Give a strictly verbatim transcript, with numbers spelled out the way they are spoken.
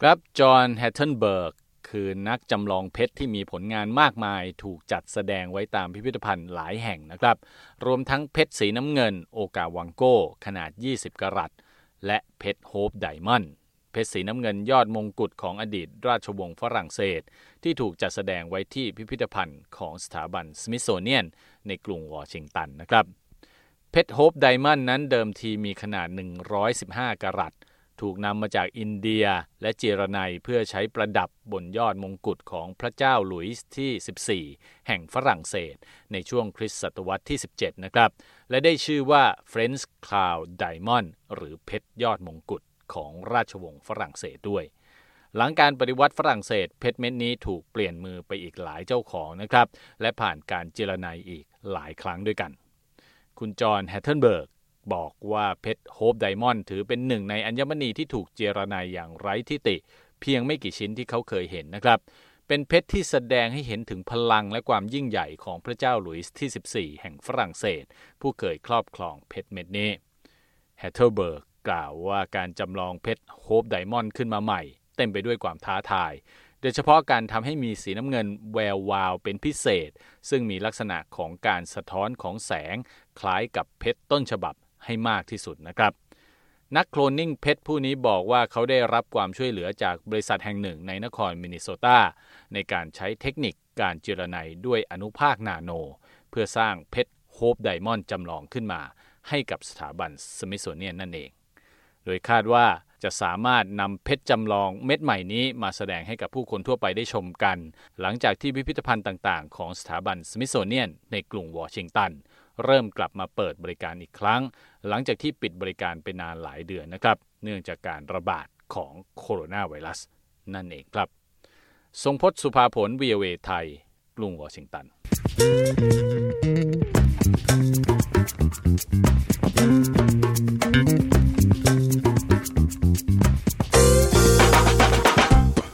ครับจอห์น แฮตเทนเบิร์กคือนักจำลองเพชรที่มีผลงานมากมายถูกจัดแสดงไว้ตามพิพิธภัณฑ์หลายแห่งนะครับรวมทั้งเพชรสีน้ำเงินโอกาวังโกขนาดยี่สิบกะรัตและเพชรโฮปไดมอนด์เพชรสีน้ำเงินยอดมงกุฎของอดีตราชวงศ์ฝรั่งเศสที่ถูกจัดแสดงไว้ที่พิพิธภัณฑ์ของสถาบันสมิธโซเนียนในกรุงวอชิงตันนะครับเพชรโฮปไดมอนด์นั้นเดิมทีมีขนาดหนึ่งร้อยสิบห้ากะรัตถูกนำมาจากอินเดียและเจรไนเพื่อใช้ประดับบนยอดมงกุฎของพระเจ้าหลุยส์ที่สิบสี่แห่งฝรั่งเศสในช่วงคริสตศตวรรษที่สิบเจ็ดนะครับและได้ชื่อว่า French Crown Diamond หรือเพชรยอดมงกุฎของราชวงศ์ฝรั่งเศสด้วยหลังการปฏิวัติฝรั่งเศสเพชรเม็ดนี้ถูกเปลี่ยนมือไปอีกหลายเจ้าของนะครับและผ่านการเจรไนอีกหลายครั้งด้วยกันคุณจอห์น แฮตเทนเบิร์กบอกว่าเพชรโฮปไดมอนด์ถือเป็นหนึ่งในอัญมณีที่ถูกเจรไนอย่างไร้ทิฏฐิเพียงไม่กี่ชิ้นที่เขาเคยเห็นนะครับเป็นเพชรที่แสดงให้เห็นถึงพลังและความยิ่งใหญ่ของพระเจ้าหลุยส์ที่สิบสี่แห่งฝรั่งเศสผู้เคยครอบครองเพชรเม็ดนี้แฮตเทนเบิร์กกล่าวว่าการจำลองเพชรโฮปไดมอนด์ขึ้นมาใหม่เต็มไปด้วยความท้าทายโดยเฉพาะการทำให้มีสีน้ำเงินแวววาวเป็นพิเศษซึ่งมีลักษณะของการสะท้อนของแสงคล้ายกับเพชรต้นฉบับให้มากที่สุดนะครับนักโคลนนิ่งเพชรผู้นี้บอกว่าเขาได้รับความช่วยเหลือจากบริษัทแห่งหนึ่งในนครมินนิโซตาในการใช้เทคนิคการเจรไนด้วยอนุภาคนาโนเพื่อสร้างเพชรโฮปไดมอนด์จำลองขึ้นมาให้กับสถาบันสมิธโซเนียนนั่นเองโดยคาดว่าจะสามารถนำเพชรจำลองเม็ดใหม่นี้มาแสดงให้กับผู้คนทั่วไปได้ชมกันหลังจากที่พิพิธภัณฑ์ต่างๆของสถาบันสมิธโซเนียนในกรุงวอชิงตันเริ่มกลับมาเปิดบริการอีกครั้งหลังจากที่ปิดบริการไปนานหลายเดือนนะครับเนื่องจากการระบาดของโคโรนาไวรัสนั่นเองครับทรงพจน์ สุภาผล วี โอ เอ ไทยกรุงวอชิงตัน